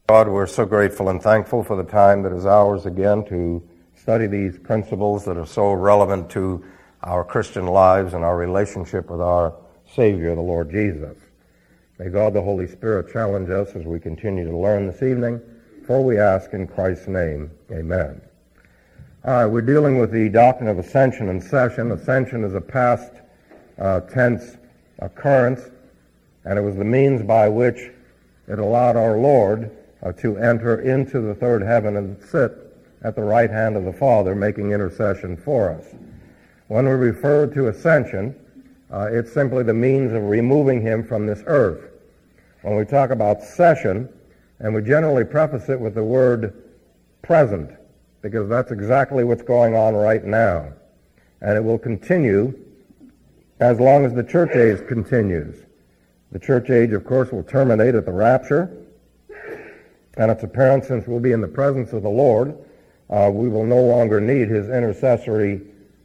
God, we're so grateful and thankful for the time that is ours again to study these principles that are so relevant to our Christian lives and our relationship with our Savior, the Lord Jesus. May God the Holy Spirit challenge us as we continue to learn this evening, for we ask in Christ's name, amen. All right, we're dealing with the doctrine of ascension and session. Ascension is a past tense occurrence, and it was the means by which it allowed our Lord to enter into the third heaven and sit at the right hand of the Father, making intercession for us. When we refer to ascension, it's simply the means of removing him from this earth. When we talk about session, and we generally preface it with the word present, because that's exactly what's going on right now. And it will continue as long as the church age continues. The church age, of course, will terminate at the rapture, and its appearance, since we'll be in the presence of the Lord, we will no longer need his intercessory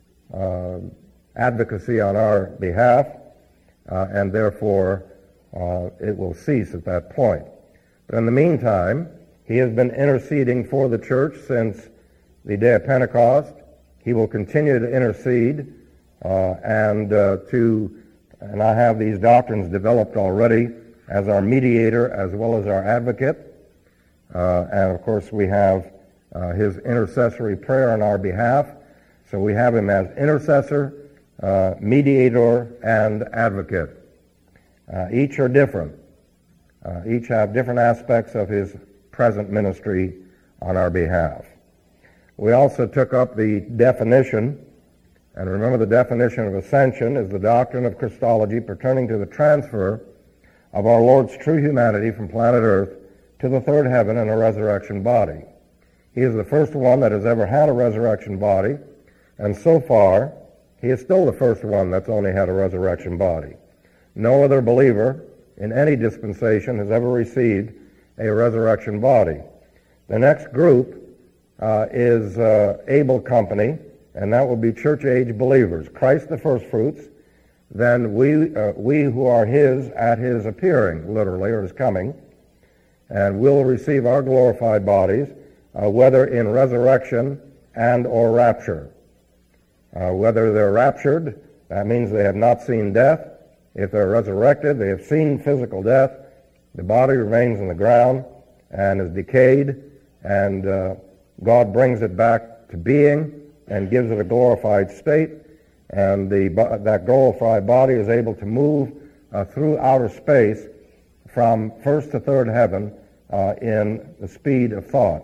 advocacy on our behalf, and therefore it will cease at that point. But in the meantime, he has been interceding for the church since the day of Pentecost. He will continue to intercede, and I have these doctrines developed already as our mediator as well as our advocate. And of course we have his intercessory prayer on our behalf. So we have him as intercessor, mediator, and advocate. Each are different. Each have different aspects of his present ministry on our behalf. We also took up the definition, and remember the definition of ascension is the doctrine of Christology pertaining to the transfer of our Lord's true humanity from planet Earth to the third heaven in a resurrection body. He is the first one that has ever had a resurrection body, and so far, he is still the first one that's only had a resurrection body. No other believer in any dispensation has ever received a resurrection body. The next group is Abel Company, and that will be church-age believers. Christ the first fruits, then we who are his at his appearing, literally, or his coming, and will receive our glorified bodies, whether in resurrection and or rapture. Whether they're raptured, that means they have not seen death. If they're resurrected, they have seen physical death. The body remains in the ground and is decayed, and God brings it back to being and gives it a glorified state, and that glorified body is able to move through outer space from first to third heaven in the speed of thought.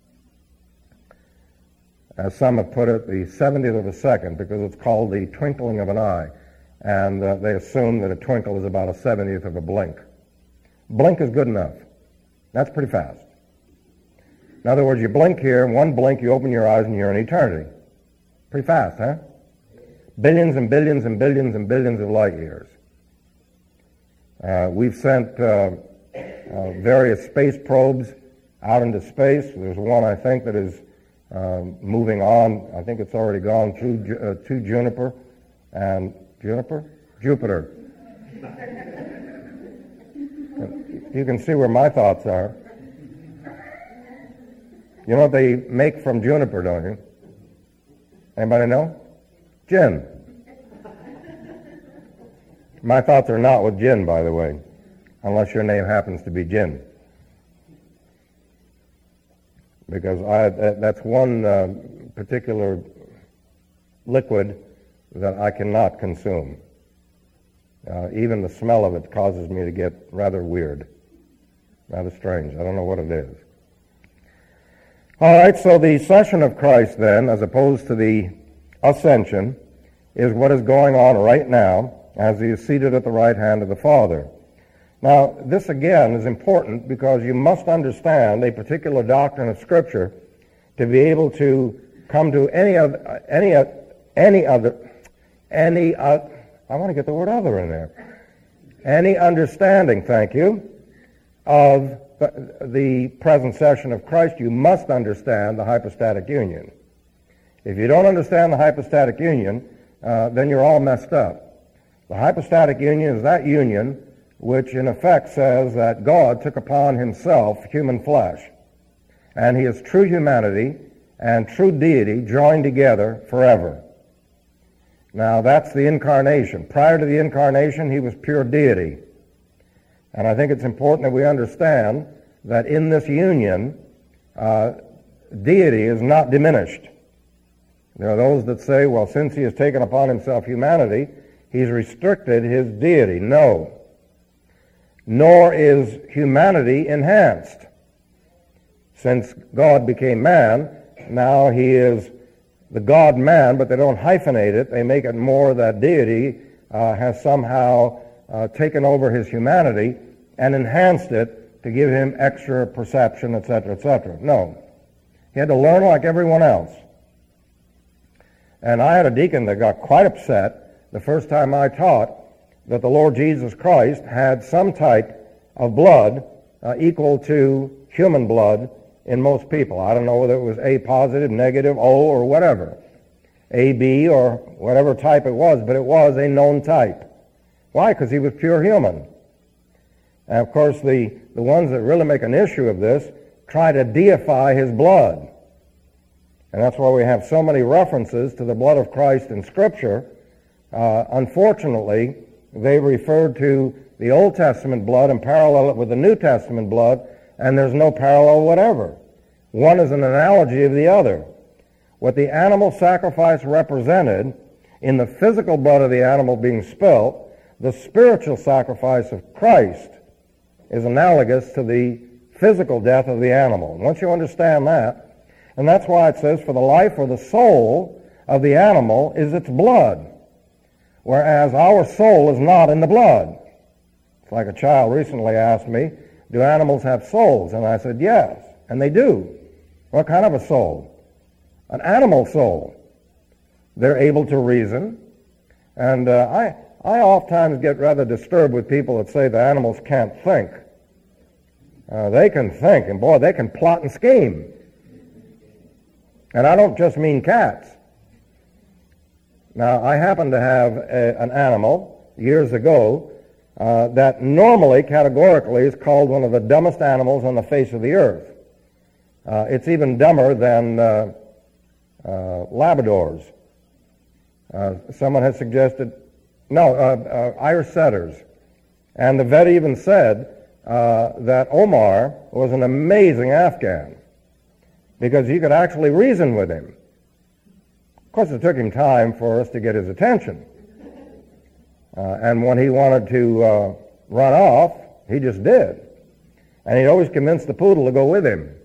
As some have put it, the 70th of a second, because it's called the twinkling of an eye, and they assume that a twinkle is about a 70th of a blink. Blink is good enough. That's pretty fast. In other words, you blink here, and one blink you open your eyes and you're in eternity. Pretty fast, huh? Billions and billions and billions and billions of light years. We've sent various space probes out into space. There's one, I think, that is moving on. I think it's already gone through to Jupiter. You can see where my thoughts are. You know what they make from juniper, don't you? Anybody know? Gin. My thoughts are not with gin, by the way, unless your name happens to be gin. Because that's one particular liquid that I cannot consume. Even the smell of it causes me to get rather weird, rather strange. I don't know what it is. All right, so the session of Christ then, as opposed to the ascension, is what is going on right now as he is seated at the right hand of the Father. Now, this again is important because you must understand a particular doctrine of Scripture to be able to come to any other, I want to get the word other in there. Any understanding, thank you, of the present session of Christ, you must understand the hypostatic union. If you don't understand the hypostatic union, then you're all messed up. The hypostatic union is that union which in effect says that God took upon himself human flesh, and he is true humanity and true deity joined together forever. Now that's the incarnation. Prior to the incarnation, he was pure deity. And I think it's important that we understand that in this union, deity is not diminished. There are those that say, well, since he has taken upon himself humanity, he's restricted his deity. No. Nor is humanity enhanced. Since God became man, now he is the God-man, but they don't hyphenate it. They make it more that deity has somehow taken over his humanity and enhanced it to give him extra perception, etc., etc. No. He had to learn like everyone else. And I had a deacon that got quite upset the first time I taught that the Lord Jesus Christ had some type of blood equal to human blood in most people. I don't know whether it was A positive, negative, O, or whatever. AB or whatever type it was, but it was a known type. Why? Because he was pure human. And of course the ones that really make an issue of this try to deify his blood. And that's why we have so many references to the blood of Christ in Scripture. Unfortunately, they refer to the Old Testament blood and parallel it with the New Testament blood, and there's no parallel whatever. One is an analogy of the other. What the animal sacrifice represented in the physical blood of the animal being spilt, the spiritual sacrifice of Christ is analogous to the physical death of the animal. Once you understand that, and that's why it says, for the life or the soul of the animal is its blood, whereas our soul is not in the blood. It's like a child recently asked me, do animals have souls? And I said, yes, and they do. What kind of a soul? An animal soul. They're able to reason. And I oftentimes get rather disturbed with people that say the animals can't think. They can think, and boy, they can plot and scheme. And I don't just mean cats. Now, I happen to have an animal years ago that normally, categorically, is called one of the dumbest animals on the face of the earth. It's even dumber than Labradors. Someone has suggested, Irish setters. And the vet even said that Omar was an amazing Afghan, because you could actually reason with him. Of course, it took him time for us to get his attention. And when he wanted to run off, he just did. And he'd always convince the poodle to go with him.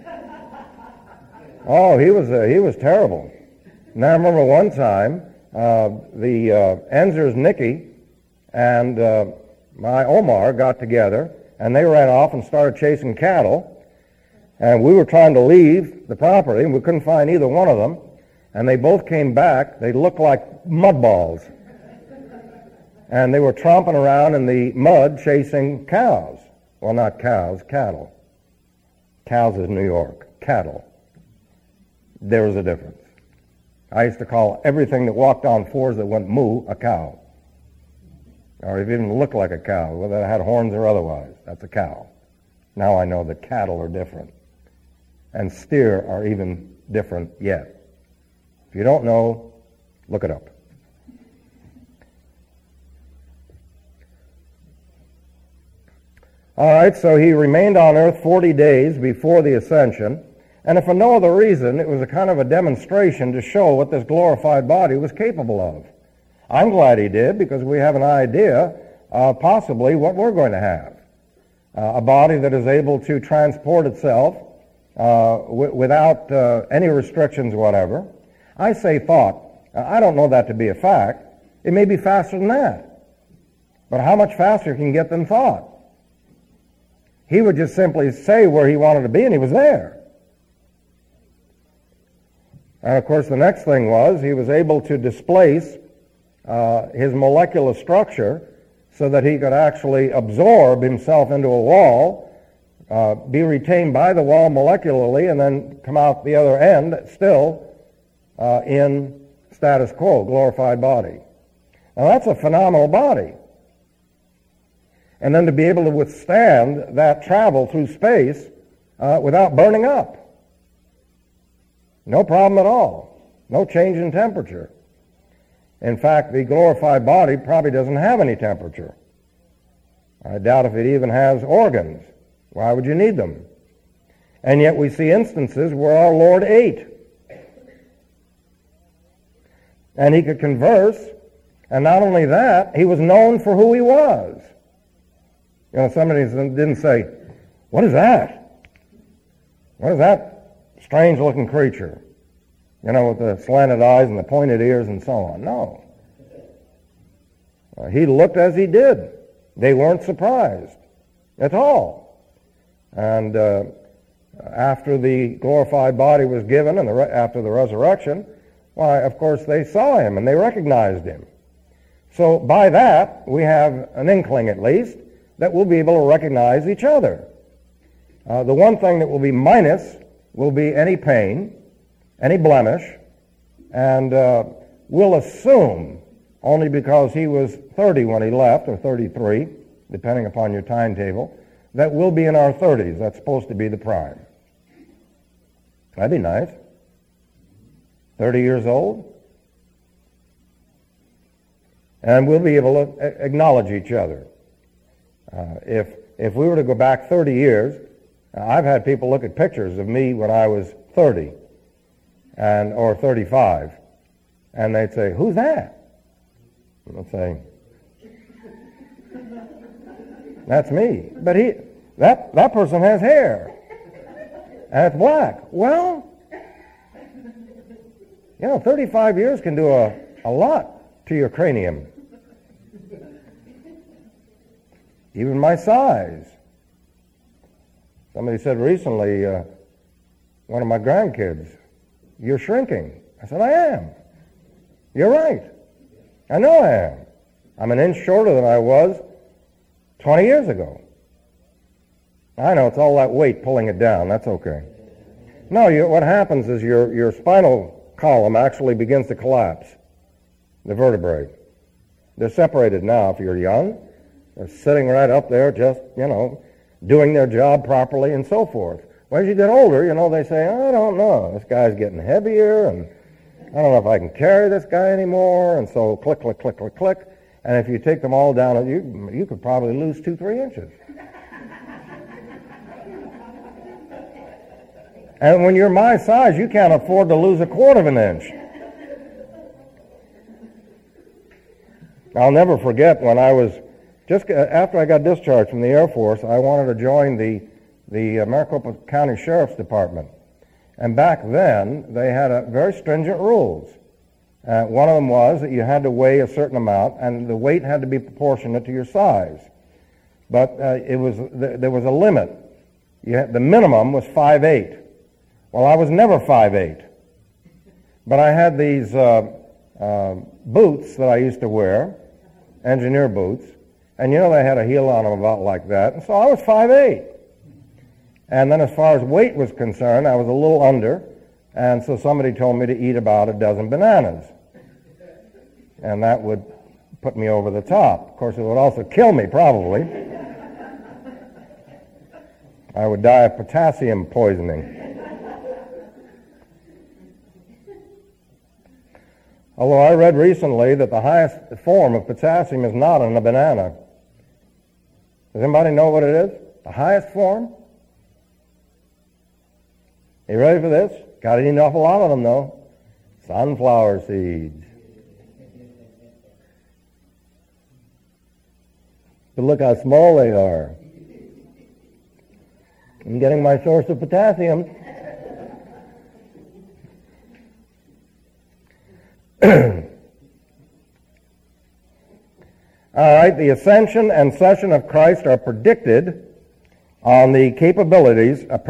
Oh, he was terrible. And I remember one time, the Enzer's Nicky and my Omar got together, and they ran off and started chasing cattle. And we were trying to leave the property, and we couldn't find either one of them. And they both came back. They looked like mud balls. And they were tromping around in the mud chasing cows. Well, not cows, cattle. Cows is New York. Cattle. There was a difference. I used to call everything that walked on fours that went moo a cow. Or if it didn't look like a cow, whether it had horns or otherwise, that's a cow. Now I know that cattle are different. And steer are even different yet. If you don't know, look it up. All right, so he remained on earth 40 days before the ascension, and if for no other reason, it was a kind of a demonstration to show what this glorified body was capable of. I'm glad he did, because we have an idea of possibly what we're going to have. A body that is able to transport itself without any restrictions whatever. I say thought. I don't know that to be a fact. It may be faster than that. But how much faster can you get than thought? He would just simply say where he wanted to be, and he was there. And of course, the next thing was he was able to displace his molecular structure so that he could actually absorb himself into a wall, be retained by the wall molecularly, and then come out the other end still in status quo, glorified body. Now that's a phenomenal body. and then to be able to withstand that travel through space without burning up. No problem at all. No change in temperature. In fact, the glorified body probably doesn't have any temperature. I doubt if it even has organs. Why would you need them? And yet we see instances where our Lord ate. And he could converse, and not only that, he was known for who he was. You know, somebody didn't say, "What is that? What is that strange-looking creature?" You know, with the slanted eyes and the pointed ears and so on. No. He looked as he did. They weren't surprised at all. And after the glorified body was given and after the resurrection, why, of course, they saw him and they recognized him. So by that, we have an inkling, at least, that we'll be able to recognize each other. The one thing that will be minus will be any pain, any blemish, and we'll assume, only because he was 30 when he left, or 33, depending upon your timetable, that we'll be in our 30s. That's supposed to be the prime. That'd be nice. 30 years old. And we'll be able to acknowledge each other. If we were to go back 30 years, I've had people look at pictures of me when I was 30 or 35, and they'd say, "Who's that?" And I'd say, "That's me." But that person has hair, and it's black. Well, you know, 35 years can do a lot to your cranium. Even my size. Somebody said recently, one of my grandkids, "You're shrinking." I said, "I am." "You're right. I know I am. I'm an inch shorter than I was 20 years ago." I know, it's all that weight pulling it down. That's okay. No, what happens is your spinal column actually begins to collapse, the vertebrae. They're separated now if you're young. They're sitting right up there just, doing their job properly and so forth. Well, as you get older, they say, "I don't know, this guy's getting heavier, and I don't know if I can carry this guy anymore," and so click, click, click, click, click. And if you take them all down, you could probably lose 2-3 inches. And when you're my size, you can't afford to lose 1/4 of an inch. I'll never forget when I was, just after I got discharged from the Air Force, I wanted to join the Maricopa County Sheriff's Department. And back then, they had very stringent rules. One of them was that you had to weigh a certain amount, and the weight had to be proportionate to your size. But there was a limit. The minimum was 5'8". Well, I was never 5'8". But I had these boots that I used to wear, engineer boots, and they had a heel on them about like that, and so I was 5'8". And then as far as weight was concerned, I was a little under, and so somebody told me to eat about a dozen bananas. And that would put me over the top. Of course, it would also kill me, probably. I would die of potassium poisoning. Although I read recently that the highest form of potassium is not in a banana. Does anybody know what it is? The highest form? You ready for this? Got to eat an awful lot of them, though. Sunflower seeds. But look how small they are. I'm getting my source of potassium. All right, the ascension and session of Christ are predicated on the capabilities of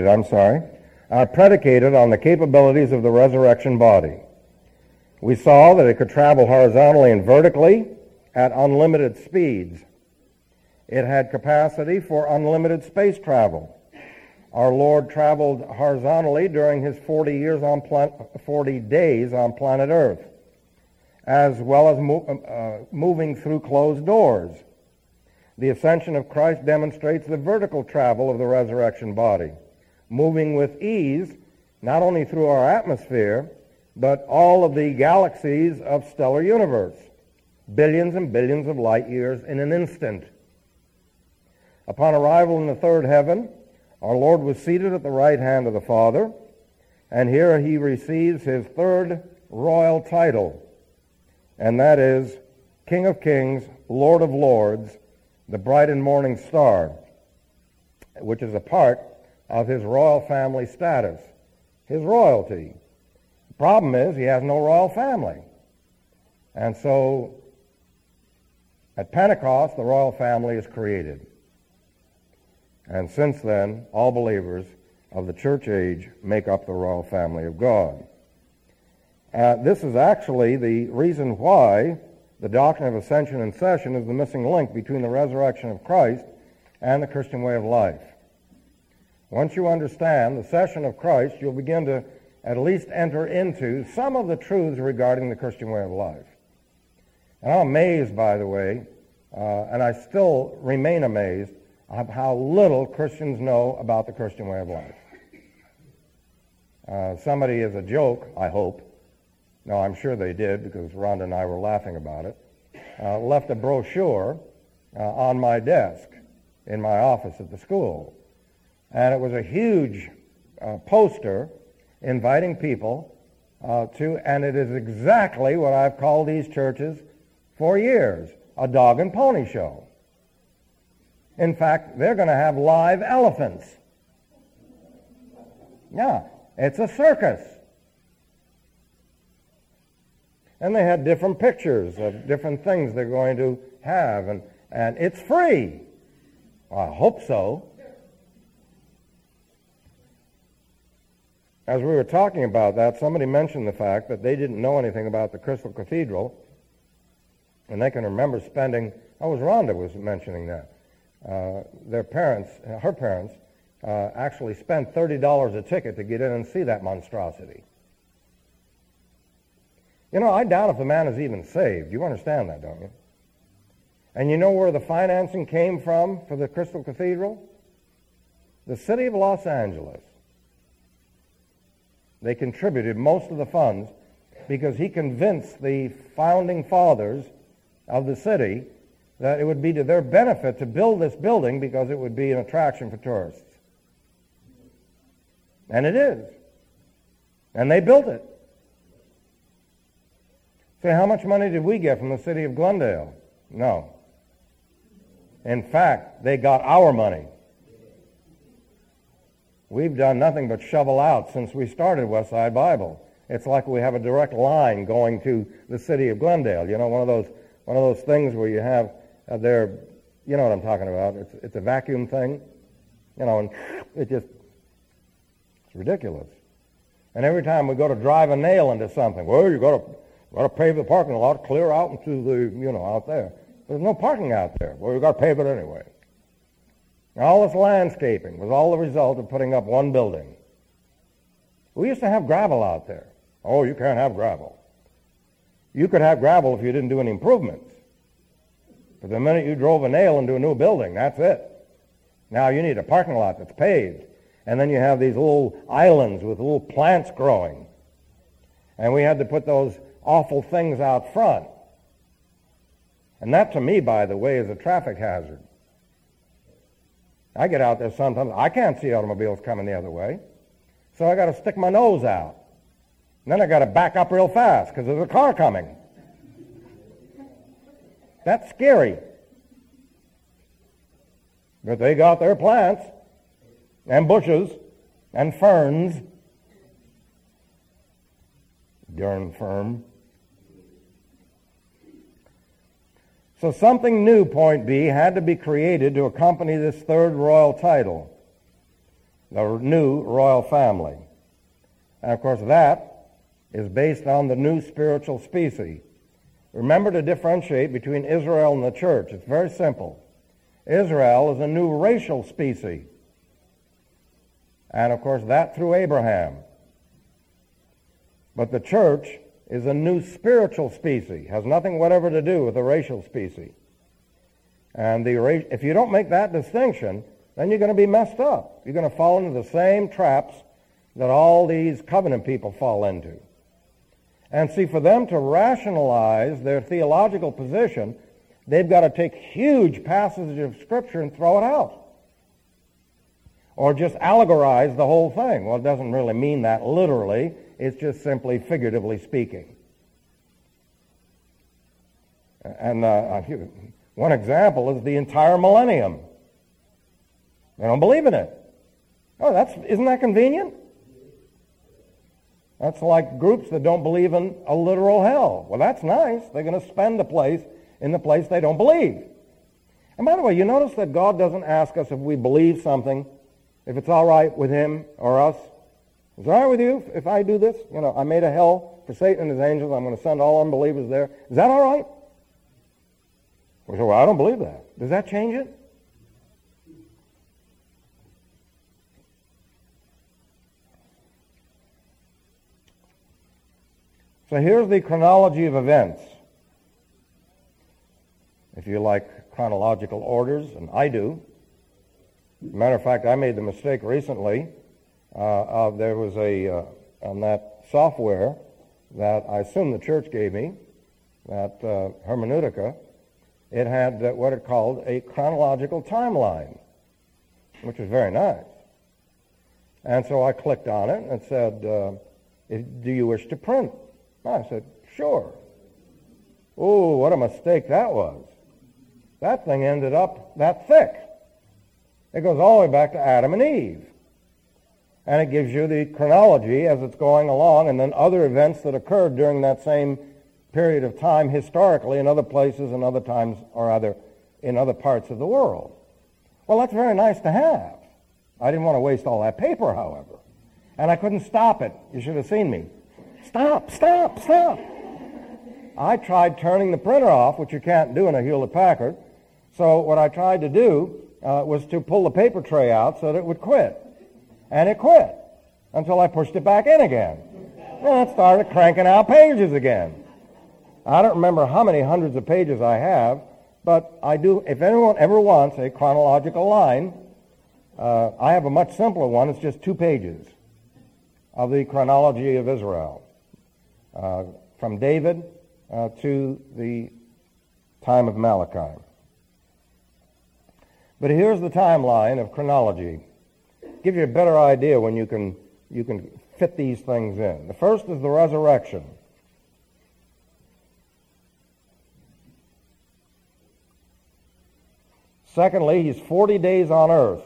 the resurrection body. We saw that it could travel horizontally and vertically at unlimited speeds. It had capacity for unlimited space travel. Our Lord traveled horizontally during his 40 days on planet Earth, as well as moving through closed doors. The ascension of Christ demonstrates the vertical travel of the resurrection body, moving with ease not only through our atmosphere, but all of the galaxies of stellar universe, billions and billions of light years in an instant. Upon arrival in the third heaven, our Lord was seated at the right hand of the Father, and here he receives his third royal title, and that is King of Kings, Lord of Lords, the bright and morning star, which is a part of his royal family status, his royalty. The problem is he has no royal family. And so at Pentecost, the royal family is created. And since then, all believers of the church age make up the royal family of God. This is actually the reason why the doctrine of ascension and session is the missing link between the resurrection of Christ and the Christian way of life. Once you understand the session of Christ, you'll begin to at least enter into some of the truths regarding the Christian way of life. And I'm amazed, by the way, and I still remain amazed of how little Christians know about the Christian way of life. Somebody, as a joke, I hope, no, I'm sure they did because Rhonda and I were laughing about it, left a brochure on my desk in my office at the school. And it was a huge poster inviting people and it is exactly what I've called these churches for years, a dog and pony show. In fact, they're going to have live elephants. Yeah, it's a circus. And they had different pictures of different things they're going to have, and it's free. Well, I hope so. As we were talking about that, somebody mentioned the fact that they didn't know anything about the Crystal Cathedral, and they can remember spending, Rhonda was mentioning that. Her parents, actually spent $30 a ticket to get in and see that monstrosity. You know, I doubt if the man is even saved. You understand that, don't you? And you know where the financing came from for the Crystal Cathedral? The city of Los Angeles. They contributed most of the funds because he convinced the founding fathers of the city that it would be to their benefit to build this building because it would be an attraction for tourists. And it is. And they built it. Say, how much money did we get from the city of Glendale? No. In fact, they got our money. We've done nothing but shovel out since we started Westside Bible. It's like we have a direct line going to the city of Glendale. You know, one of those things where you have you know what I'm talking about. It's a vacuum thing, you know, and it's ridiculous. And every time we go to drive a nail into something, well, you got to pave the parking lot, clear out into the, out there. There's no parking out there. Well, you got to pave it anyway. Now, all this landscaping was all the result of putting up one building. We used to have gravel out there. Oh, you can't have gravel. You could have gravel if you didn't do any improvements. But the minute you drove a nail into a new building, that's it. Now you need a parking lot that's paved. And then you have these little islands with little plants growing. And we had to put those awful things out front. And that, to me, by the way, is a traffic hazard. I get out there sometimes. I can't see automobiles coming the other way. So I got to stick my nose out. And then I got to back up real fast because there's a car coming. That's scary. But they got their plants and bushes and ferns. Darn firm. So something new, point B, had to be created to accompany this third royal title, the new royal family. And of course that is based on the new spiritual species. Remember to differentiate between Israel and the church. It's very simple. Israel is a new racial species. And of course that through Abraham. But the church is a new spiritual species. Has nothing whatever to do with the racial species. And if you don't make that distinction, then you're going to be messed up. You're going to fall into the same traps that all these covenant people fall into. And see, for them to rationalize their theological position, they've got to take huge passages of Scripture and throw it out. Or just allegorize the whole thing. Well, it doesn't really mean that literally. It's just simply figuratively speaking. And one example is the entire millennium. They don't believe in it. Oh, isn't that convenient? That's like groups that don't believe in a literal hell. Well, that's nice. They're going to spend in the place they don't believe. And by the way, you notice that God doesn't ask us if we believe something, if it's all right with him or us. Is it all right with you if I do this? I made a hell for Satan and his angels. I'm going to send all unbelievers there. Is that all right? We say, well, I don't believe that. Does that change it? So here's the chronology of events. If you like chronological orders, and I do. Matter of fact, I made the mistake recently. There was on that software that I assume the church gave me, that Hermeneutica, it had what it called a chronological timeline, which was very nice. And so I clicked on it and it said, do you wish to print? I said, sure. Oh, what a mistake that was. That thing ended up that thick. It goes all the way back to Adam and Eve. And it gives you the chronology as it's going along, and then other events that occurred during that same period of time historically in other places and other times or other in other parts of the world. Well, that's very nice to have. I didn't want to waste all that paper, however. And I couldn't stop it. You should have seen me. Stop. I tried turning the printer off, which you can't do in a Hewlett-Packard. So what I tried to do was to pull the paper tray out so that it would quit. And it quit until I pushed it back in again. And it started cranking out pages again. I don't remember how many hundreds of pages I have, but I do. If anyone ever wants a chronological line, I have a much simpler one. It's just 2 pages of the chronology of Israel. From David to the time of Malachi. But here's the timeline of chronology. Give you a better idea when you can fit these things in. The first is the resurrection. Secondly, he's 40 days on earth.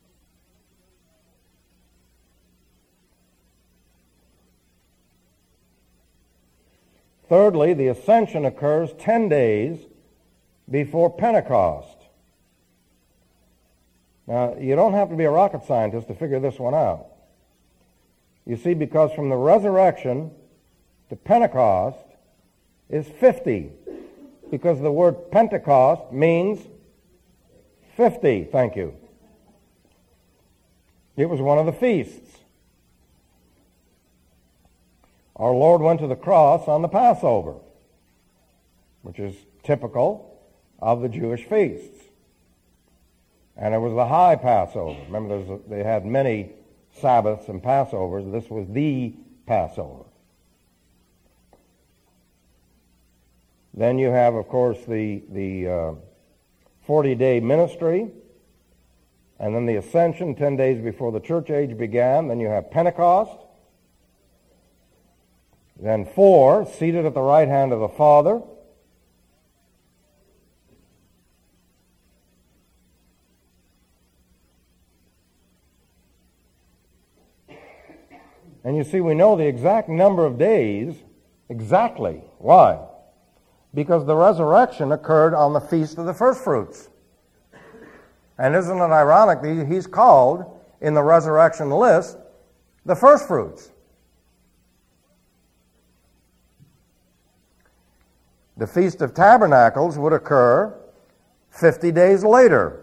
Thirdly, the ascension occurs 10 days before Pentecost. Now, you don't have to be a rocket scientist to figure this one out. You see, because from the resurrection to Pentecost is 50, because the word Pentecost means 50. Thank you. It was one of the feasts. Our Lord went to the cross on the Passover, which is typical of the Jewish feasts. And it was the high Passover. Remember, they had many Sabbaths and Passovers. This was the Passover. Then you have, of course, the 40-day ministry, and then the ascension 10 days before the church age began. Then you have Pentecost. Then 4, seated at the right hand of the Father. And you see, we know the exact number of days exactly. Why? Because the resurrection occurred on the Feast of the Firstfruits. And isn't it ironic that he's called in the resurrection list the firstfruits? The Feast of Tabernacles would occur 50 days later.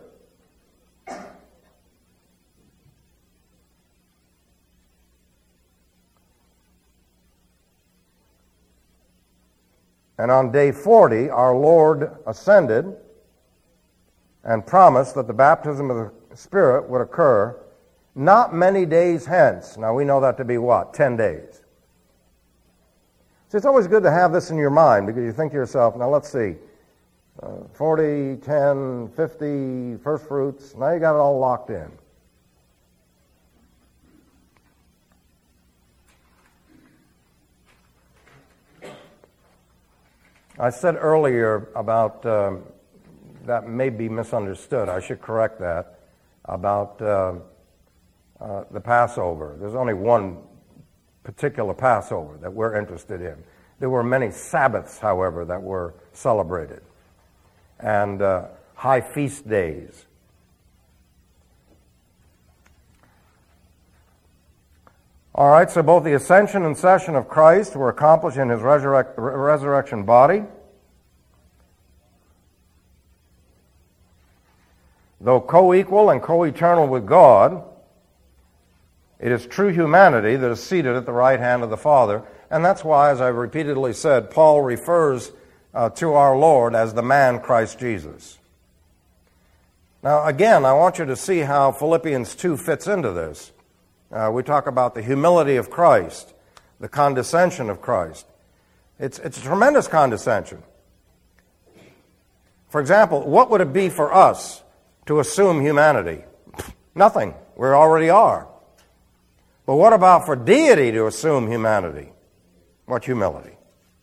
And on day 40, our Lord ascended, and promised that the baptism of the Spirit would occur not many days hence. Now we know that to be what? 10 days. So it's always good to have this in your mind, because you think to yourself, now let's see, 40, 10, 50 first fruits. Now you got it all locked in. I said earlier about, that may be misunderstood, I should correct that, about the Passover. There's only one particular Passover that we're interested in. There were many Sabbaths, however, that were celebrated, and high feast days. All right, so both the ascension and session of Christ were accomplished in his resurrection body. Though co-equal and co-eternal with God, it is true humanity that is seated at the right hand of the Father. And that's why, as I repeatedly said, Paul refers to our Lord as the man Christ Jesus. Now, again, I want you to see how Philippians 2 fits into this. We talk about the humility of Christ, the condescension of Christ. It's a tremendous condescension. For example, what would it be for us to assume humanity? Nothing. We already are. But what about for deity to assume humanity? What humility?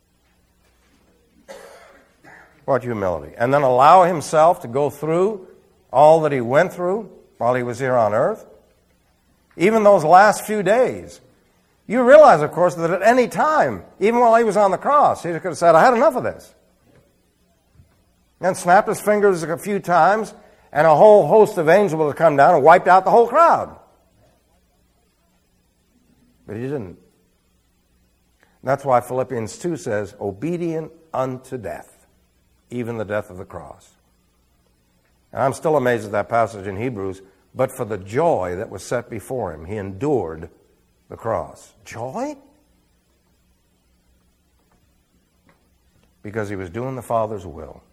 What humility. And then allow himself to go through all that he went through while he was here on earth. Even those last few days. You realize, of course, that at any time, even while he was on the cross, he could have said, I had enough of this. And snapped his fingers a few times, and a whole host of angels would have come down and wiped out the whole crowd. But he didn't. That's why Philippians 2 says, obedient unto death, even the death of the cross. And I'm still amazed at that passage in Hebrews. But for the joy that was set before him, he endured the cross. Joy? Because he was doing the Father's will.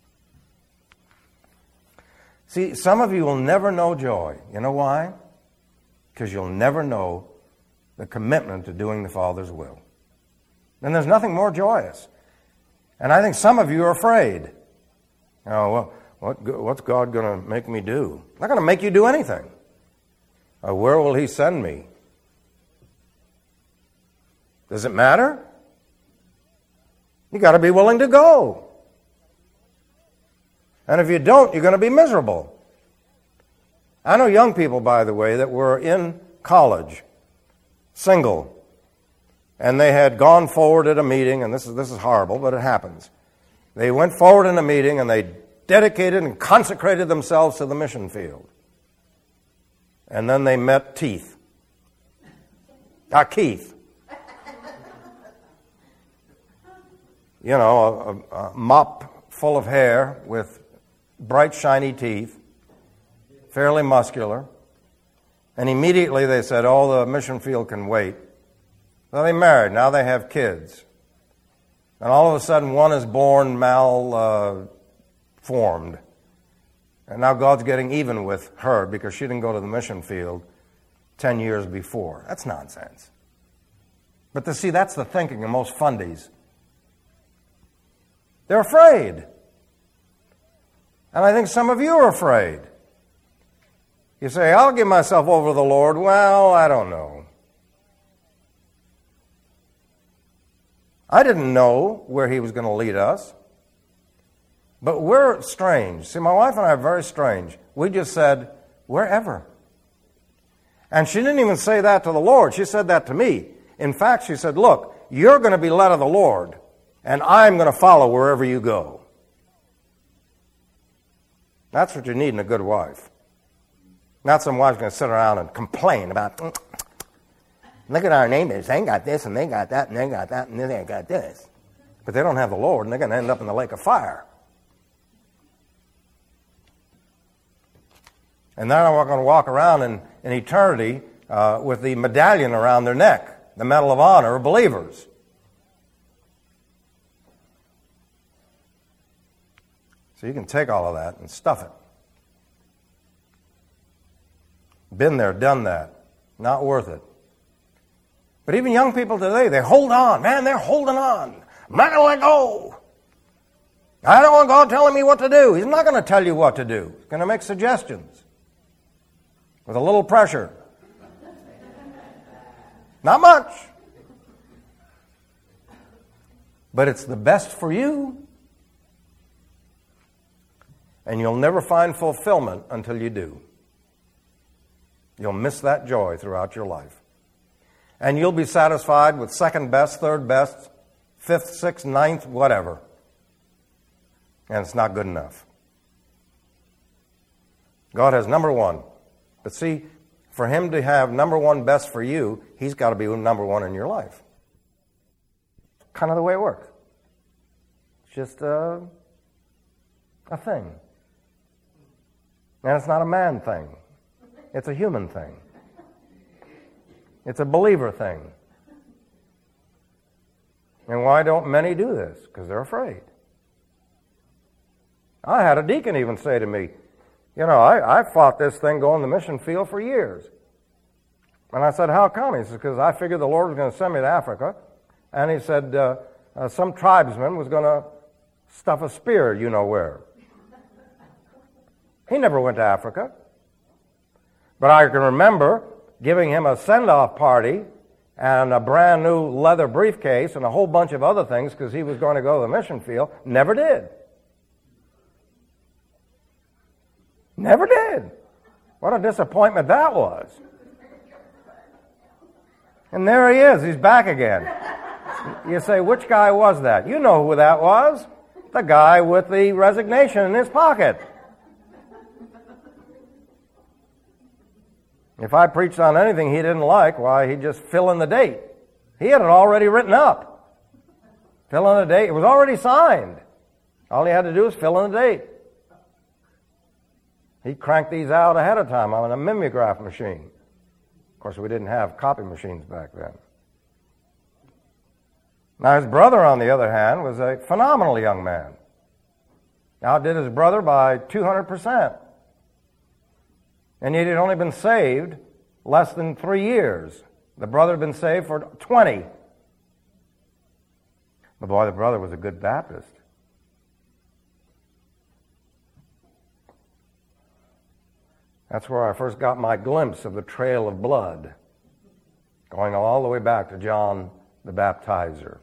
See, some of you will never know joy. You know why? Because you'll never know the commitment to doing the Father's will. And there's nothing more joyous. And I think some of you are afraid. Oh, well, what's God going to make me do? Not going to make you do anything. Where will he send me? Does it matter? You got to be willing to go. And if you don't, you're going to be miserable. I know young people, by the way, that were in college, single, and they had gone forward at a meeting, and this is horrible, but it happens. They went forward in a meeting, and they dedicated and consecrated themselves to the mission field. And then they met Keith. You know, a mop full of hair with bright, shiny teeth, fairly muscular. And immediately they said, oh, the mission field can wait. So they married. Now they have kids. And all of a sudden, one is born malformed. And now God's getting even with her because she didn't go to the mission field 10 years before. That's nonsense. But to see, that's the thinking of most fundies. They're afraid. And I think some of you are afraid. You say, I'll give myself over to the Lord. Well, I don't know. I didn't know where he was going to lead us. But we're strange. See, my wife and I are very strange. We just said, wherever. And she didn't even say that to the Lord. She said that to me. In fact, she said, look, you're going to be led of the Lord, and I'm going to follow wherever you go. That's what you need in a good wife. Not some wife's going to sit around and complain about, look at our neighbors. They got this, and they got that, and they got that, and they got this. But they don't have the Lord, and they're going to end up in the lake of fire. And then we're going to walk around in eternity with the medallion around their neck, the Medal of Honor of believers. So you can take all of that and stuff it. Been there, done that. Not worth it. But even young people today, they hold on. Man, they're holding on. I'm not going to let go. I don't want God telling me what to do. He's not going to tell you what to do. He's going to make suggestions with a little pressure. Not much. But it's the best for you. And you'll never find fulfillment until you do. You'll miss that joy throughout your life. And you'll be satisfied with second best, third best, fifth, sixth, ninth, whatever. And it's not good enough. God has number one. But see, for Him to have number one best for you, He's got to be number one in your life. Kind of the way it works. It's just a thing. And it's not a man thing. It's a human thing. It's a believer thing. And why don't many do this? Because they're afraid. I had a deacon even say to me, you know, I fought this thing going to the mission field for years. And I said, how come? He said, because I figured the Lord was going to send me to Africa. And he said, some tribesman was going to stuff a spear, you know where. He never went to Africa. But I can remember giving him a send-off party and a brand new leather briefcase and a whole bunch of other things because he was going to go to the mission field. Never did. Never did. What a disappointment that was. And there he is. He's back again. You say, which guy was that? You know who that was. The guy with the resignation in his pocket. If I preached on anything he didn't like, why, he'd just fill in the date. He had it already written up. Fill in the date. It was already signed. All he had to do was fill in the date. He cranked these out ahead of time on a mimeograph machine. Of course, we didn't have copy machines back then. Now, his brother, on the other hand, was a phenomenal young man. Outdid his brother by 200%. And yet he'd only been saved less than 3 years. The brother had been saved for 20. But boy, the brother was a good Baptist. That's where I first got my glimpse of the trail of blood, going all the way back to John the Baptizer.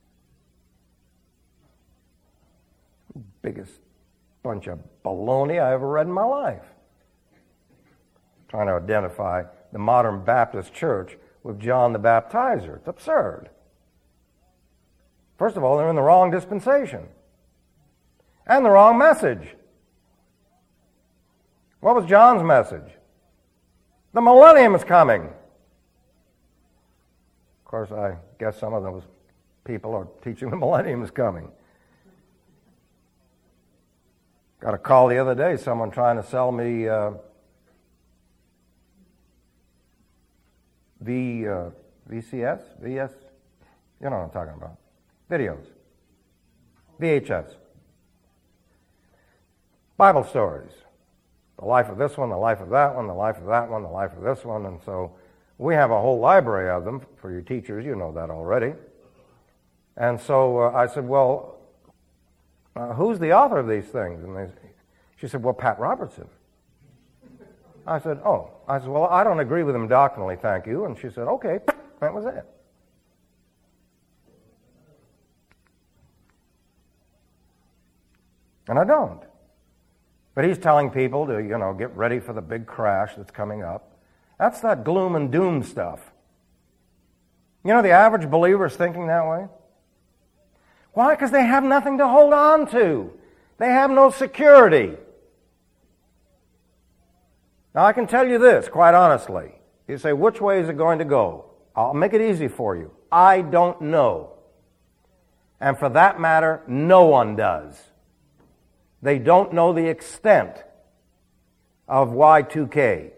Biggest bunch of baloney I ever read in my life. Trying to identify the modern Baptist church with John the Baptizer. It's absurd. First of all, they're in the wrong dispensation and the wrong message. What was John's message? The millennium is coming. Of course, I guess some of those people are teaching the millennium is coming. Got a call the other day, someone trying to sell me VCS? VS? You know what I'm talking about. Videos. VHS. Bible stories. The life of this one, the life of that one, the life of that one, the life of this one. And so we have a whole library of them for your teachers. You know that already. And so I said, well, who's the author of these things? And she said, well, Pat Robertson. I said, oh. I said, well, I don't agree with him doctrinally, thank you. And she said, okay, that was it. And I don't. But he's telling people to, get ready for the big crash that's coming up. That's that gloom and doom stuff. The average believer is thinking that way. Why? Because they have nothing to hold on to. They have no security. Now, I can tell you this, quite honestly. You say, which way is it going to go? I'll make it easy for you. I don't know. And for that matter, no one does. They don't know the extent of Y2K.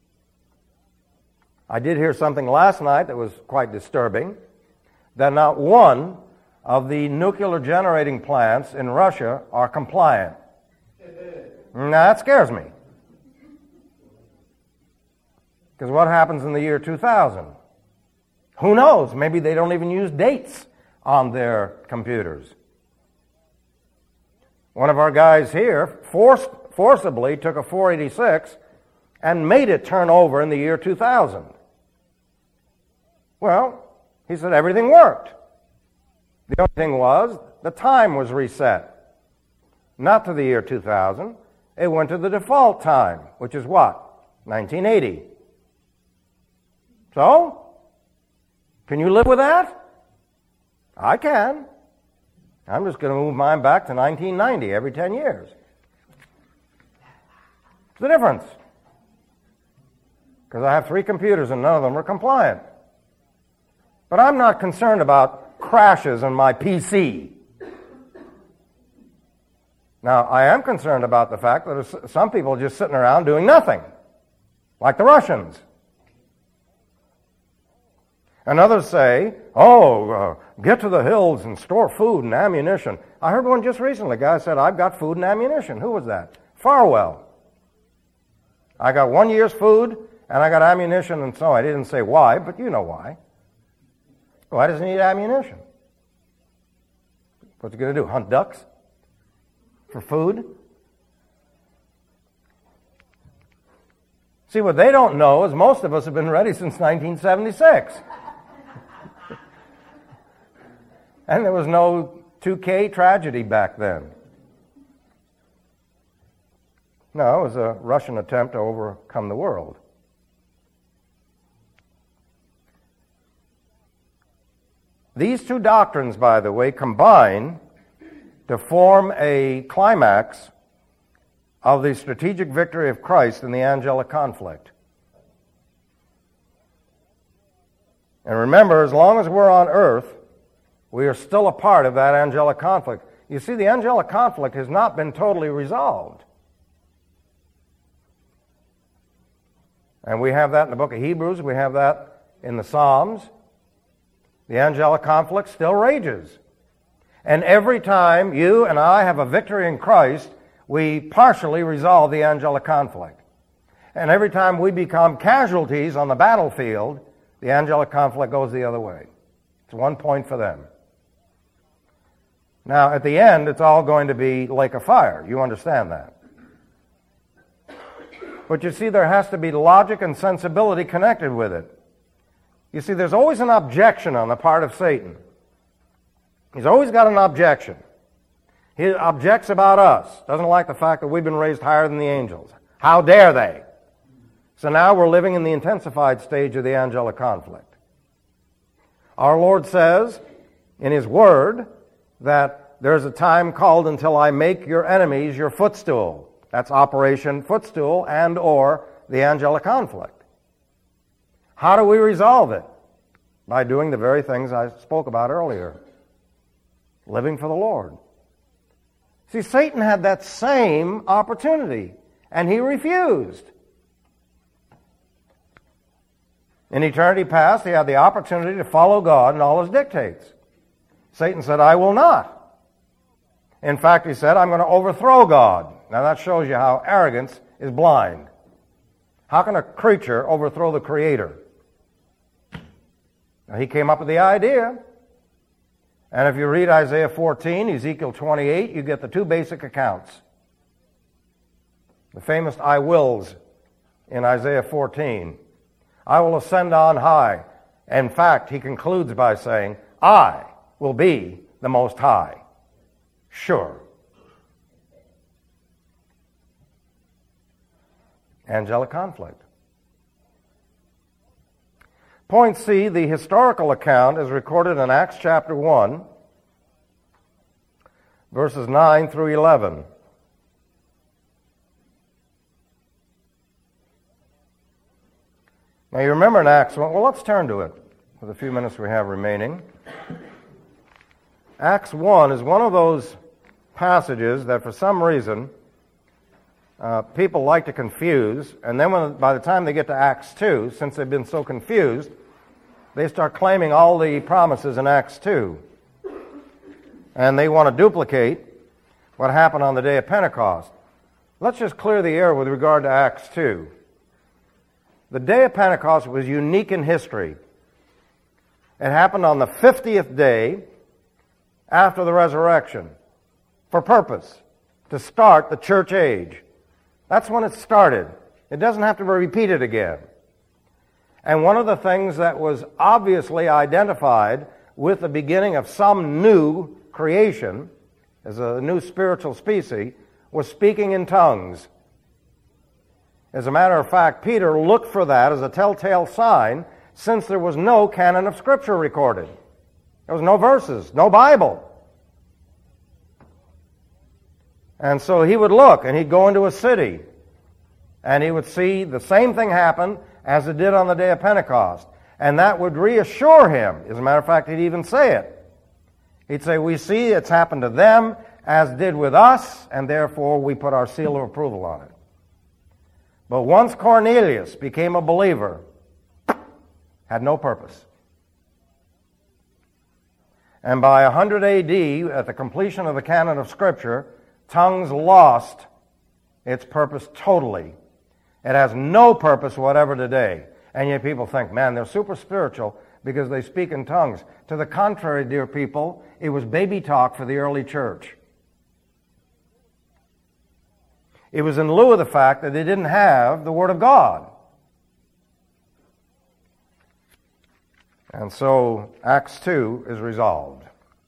I did hear something last night that was quite disturbing, that not one of the nuclear generating plants in Russia are compliant. Now, that scares me. Because what happens in the year 2000? Who knows? Maybe they don't even use dates on their computers. One of our guys here forcibly took a 486 and made it turn over in the year 2000. Well, he said everything worked. The only thing was the time was reset. Not to the year 2000. It went to the default time, which is what? 1980. So, can you live with that? I can. I'm just going to move mine back to 1990 every 10 years. What's the difference? Because I have 3 computers and none of them are compliant. But I'm not concerned about crashes on my PC. Now, I am concerned about the fact that there's some people just sitting around doing nothing, like the Russians. And others say, get to the hills and store food and ammunition. I heard one just recently. A guy said, I've got food and ammunition. Who was that? Farwell. I got 1 year's food and I got ammunition and so on. I didn't say why, but you know why. Why does he need ammunition? What's he going to do, hunt ducks for food? See, what they don't know is most of us have been ready since 1976. And there was no 2K tragedy back then. No, it was a Russian attempt to overcome the world. These two doctrines, by the way, combine to form a climax of the strategic victory of Christ in the angelic conflict. And remember, as long as we're on earth, we are still a part of that angelic conflict. You see, the angelic conflict has not been totally resolved. And we have that in the book of Hebrews. We have that in the Psalms. The angelic conflict still rages. And every time you and I have a victory in Christ, we partially resolve the angelic conflict. And every time we become casualties on the battlefield, the angelic conflict goes the other way. It's 1 point for them. Now, at the end, it's all going to be lake of fire. You understand that. But you see, there has to be logic and sensibility connected with it. You see, there's always an objection on the part of Satan. He's always got an objection. He objects about us. Doesn't like the fact that we've been raised higher than the angels. How dare they? So now we're living in the intensified stage of the angelic conflict. Our Lord says in His Word that there's a time called until I make your enemies your footstool. That's Operation Footstool and or the angelic conflict. How do we resolve it? By doing the very things I spoke about earlier. Living for the Lord. See, Satan had that same opportunity, and he refused. In eternity past, he had the opportunity to follow God and all His dictates. Satan said, I will not. In fact, he said, I'm going to overthrow God. Now that shows you how arrogance is blind. How can a creature overthrow the Creator? Now, he came up with the idea. And if you read Isaiah 14, Ezekiel 28, you get the two basic accounts. The famous I wills in Isaiah 14. I will ascend on high. In fact, he concludes by saying, I will be the Most High. Sure. Angelic conflict. Point C, the historical account is recorded in Acts chapter 1, verses 9 through 11. Now you remember in Acts 1, well, let's turn to it with the few minutes we have remaining. Acts 1 is one of those passages that for some reason people like to confuse, and then by the time they get to Acts 2, since they've been so confused, they start claiming all the promises in Acts 2. And they want to duplicate what happened on the day of Pentecost. Let's just clear the air with regard to Acts 2. The day of Pentecost was unique in history. It happened on the 50th day after the resurrection for purpose, to start the church age. That's when it started. It doesn't have to be repeated again. And one of the things that was obviously identified with the beginning of some new creation, as a new spiritual species, was speaking in tongues. As a matter of fact, Peter looked for that as a telltale sign, since there was no canon of Scripture recorded. There was no verses, no Bible. And so he would look, and he'd go into a city, and he would see the same thing happen as it did on the day of Pentecost. And that would reassure him. As a matter of fact, he'd even say it. He'd say, we see it's happened to them as did with us, and therefore we put our seal of approval on it. But once Cornelius became a believer, had no purpose. And by 100 AD, at the completion of the canon of Scripture, tongues lost its purpose totally. It has no purpose whatever today. And yet people think, man, they're super spiritual because they speak in tongues. To the contrary, dear people, it was baby talk for the early church. It was in lieu of the fact that they didn't have the Word of God. And so Acts 2 is resolved.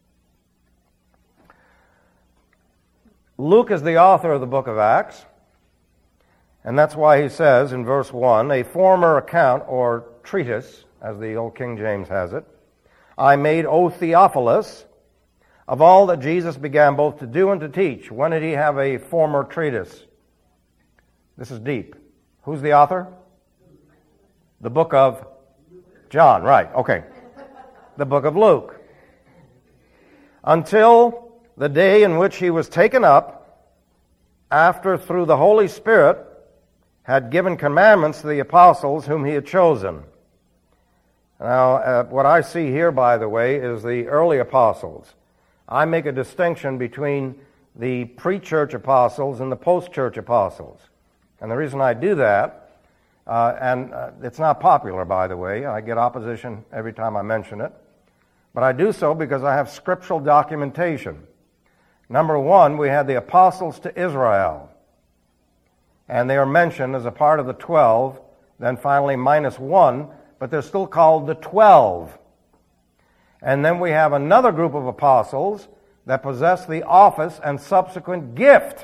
Luke is the author of the book of Acts, and that's why he says in verse 1, a former account or treatise, as the old King James has it, I made, O Theophilus, of all that Jesus began both to do and to teach. When did he have a former treatise? This is deep. Who's the author? The book of John, right, okay. The book of Luke. Until the day in which he was taken up, after through the Holy Spirit had given commandments to the apostles whom he had chosen. Now, what I see here, by the way, is the early apostles. I make a distinction between the pre-church apostles and the post-church apostles. And the reason I do that, it's not popular, by the way. I get opposition every time I mention it. But I do so because I have scriptural documentation. Number one, we had the apostles to Israel. And they are mentioned as a part of the 12, then finally minus one, but they're still called the 12. And then we have another group of apostles that possess the office and subsequent gift,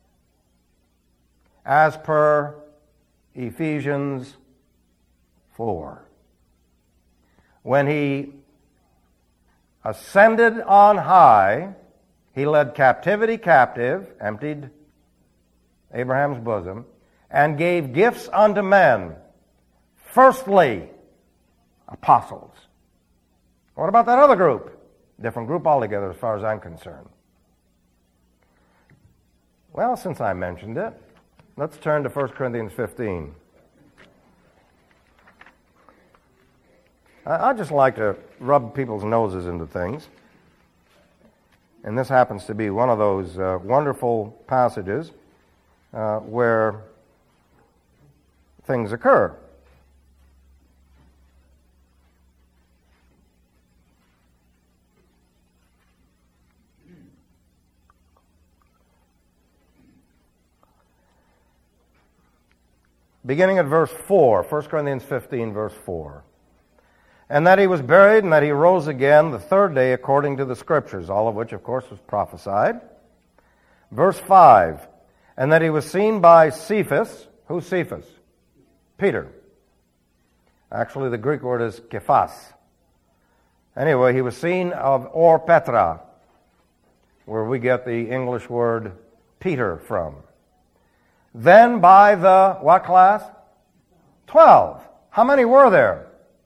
as per Ephesians 4. When he ascended on high, he led captivity captive, emptied Abraham's bosom, and gave gifts unto men. Firstly, apostles. What about that other group? Different group altogether as far as I'm concerned. Well, since I mentioned it, let's turn to 1 Corinthians 15. I just like to rub people's noses into things. And this happens to be one of those wonderful passages where things occur. Beginning at verse 4, 1 Corinthians 15, verse 4. And that he was buried, and that he rose again the third day according to the Scriptures, all of which, of course, was prophesied. Verse 5, and that he was seen by Cephas. Who's Cephas? Peter. Actually, the Greek word is Kephas. Anyway, he was seen or Petra, where we get the English word Peter from. Then by the, what class? 12. How many were there?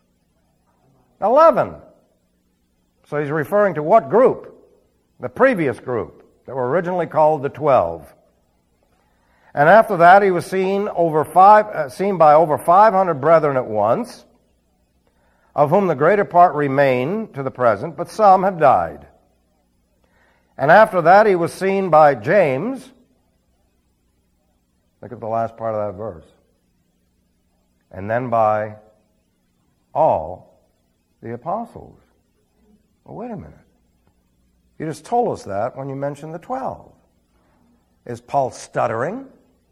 11. So he's referring to what group? The previous group that were originally called the 12. And after that he was seen by over 500 brethren at once, of whom the greater part remain to the present, but some have died. And after that he was seen by James. Look at the last part of that verse. and then by all the apostles. Well, wait a minute. You just told us that when you mentioned the 12. Is Paul stuttering?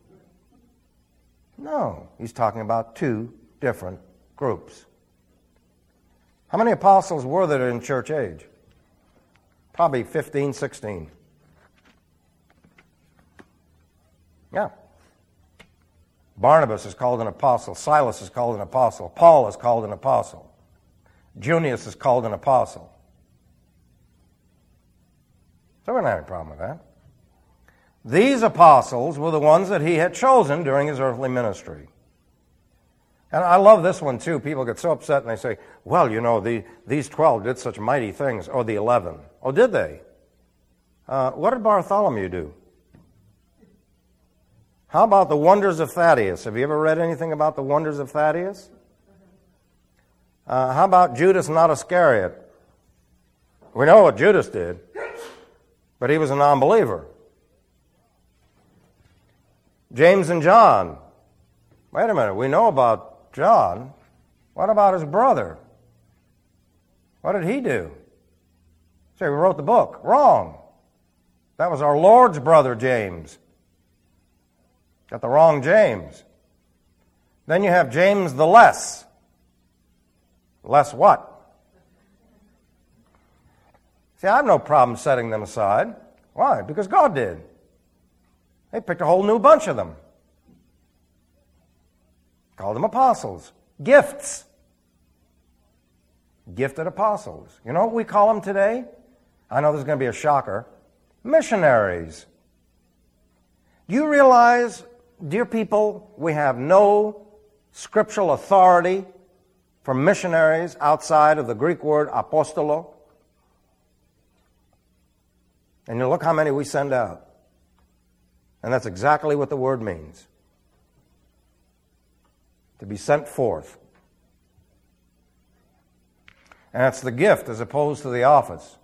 No, he's talking about two different groups. How many apostles were there in church age? Probably 15, 16. Yeah. Barnabas is called an apostle. Silas is called an apostle. Paul is called an apostle. Junius is called an apostle. So we don't have any problem with that. These apostles were the ones that he had chosen during his earthly ministry. And I love this one too. People get so upset and they say, well, you know, these 12 did such mighty things, or the 11. Oh, did they? What did Bartholomew do? How about the wonders of Thaddeus? Have you ever read anything about the wonders of Thaddeus? How about Judas not Iscariot? We know what Judas did, but he was a non-believer. James and John. Wait a minute, we know about John. What about his brother? What did he do? Say, we wrote the book. Wrong. That was our Lord's brother, James. Got the wrong James. Then you have James the Less. Less what? See, I have no problem setting them aside. Why? Because God did. They picked a whole new bunch of them. Called them apostles. Gifts. Gifted apostles. You know what we call them today? I know this is going to be a shocker. Missionaries. Do you realize, dear people, we have no scriptural authority for missionaries outside of the Greek word apostolo? And you look how many we send out. And that's exactly what the word means. To be sent forth. And it's the gift as opposed to the office.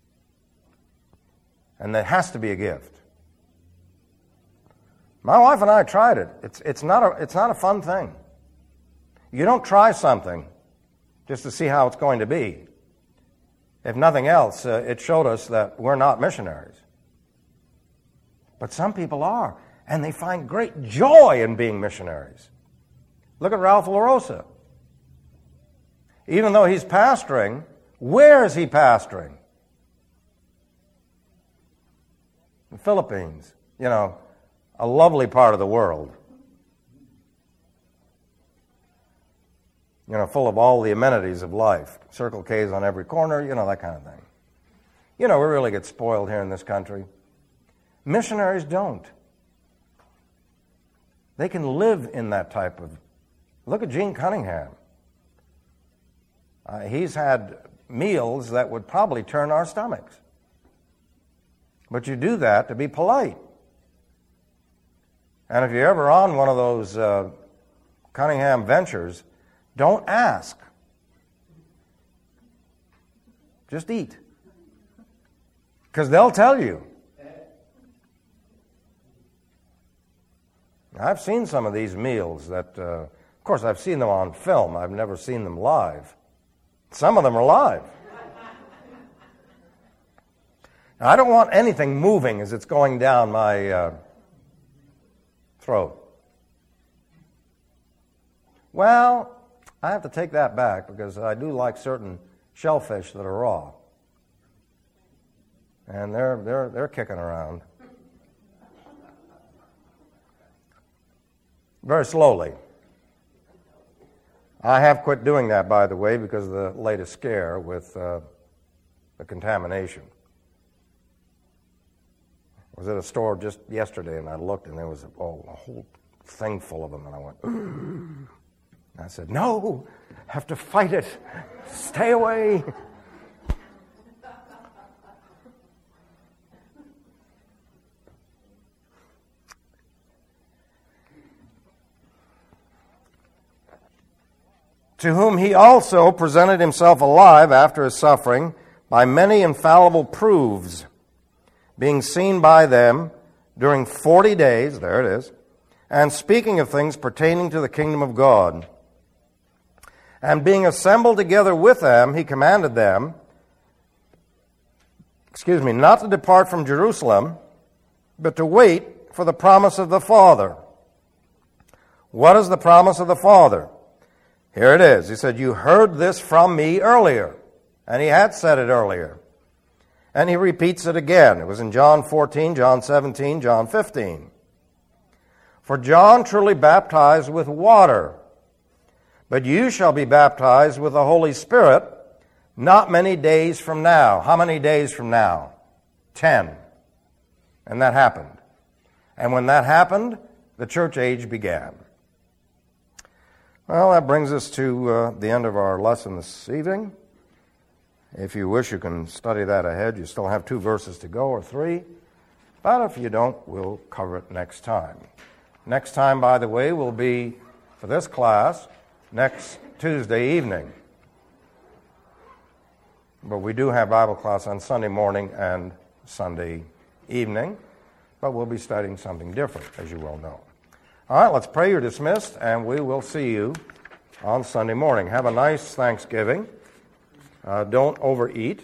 And there has to be a gift. My wife and I tried it. It's not a fun thing. You don't try something just to see how it's going to be. If nothing else, it showed us that we're not missionaries. But some people are, and they find great joy in being missionaries. Look at Ralph LaRosa. Even though he's pastoring, where is he pastoring? The Philippines, you know, a lovely part of the world. You know, full of all the amenities of life. Circle K's on every corner, you know, that kind of thing. You know, we really get spoiled here in this country. Missionaries don't. They can live in that type of... Look at Gene Cunningham. He's had meals that would probably turn our stomachs. But you do that to be polite. And if you're ever on one of those Cunningham ventures, don't ask. Just eat. Because they'll tell you. I've seen some of these meals that, of course, I've seen them on film. I've never seen them live. Some of them are live. Now, I don't want anything moving as it's going down my throat. Well, I have to take that back because I do like certain shellfish that are raw. And they're kicking around. Very slowly. I have quit doing that, by the way, because of the latest scare with the contamination. I was at a store just yesterday, and I looked, and there was a whole thing full of them, and I went, and I said, no, have to fight it. Stay away. To whom he also presented himself alive after his suffering by many infallible proofs, being seen by them during 40 days, there it is, and speaking of things pertaining to the kingdom of God, And being assembled together with them, he commanded them, not to depart from Jerusalem, but to wait for the promise of the Father. What is the promise of the Father? Here it is. He said, you heard this from me earlier. And he had said it earlier. And he repeats it again. It was in John 14, John 17, John 15. For John truly baptized with water, but you shall be baptized with the Holy Spirit not many days from now. How many days from now? 10. And that happened. And when that happened, the church age began. Well, that brings us to the end of our lesson this evening. If you wish, you can study that ahead. You still have 2 verses to go, or 3. But if you don't, we'll cover it next time. Next time, by the way, will be, for this class, next Tuesday evening. But we do have Bible class on Sunday morning and Sunday evening. But we'll be studying something different, as you well know. All right, let's pray. You're dismissed, and we will see you on Sunday morning. Have a nice Thanksgiving. Don't overeat.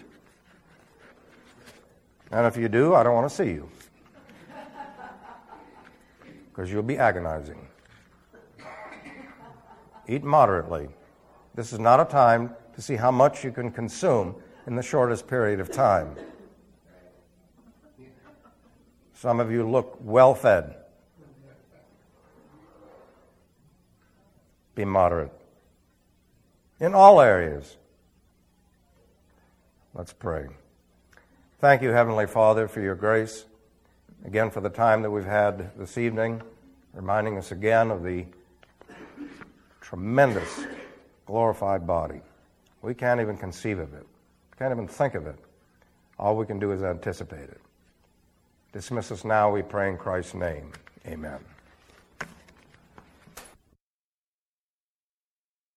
And if you do, I don't want to see you. Because you'll be agonizing. Eat moderately. This is not a time to see how much you can consume in the shortest period of time. Some of you look well fed. Be moderate in all areas. Let's pray. Thank you, Heavenly Father, for your grace. Again, for the time that we've had this evening, reminding us again of the tremendous glorified body. We can't even conceive of it. Can't even think of it. All we can do is anticipate it. Dismiss us now, we pray in Christ's name. Amen.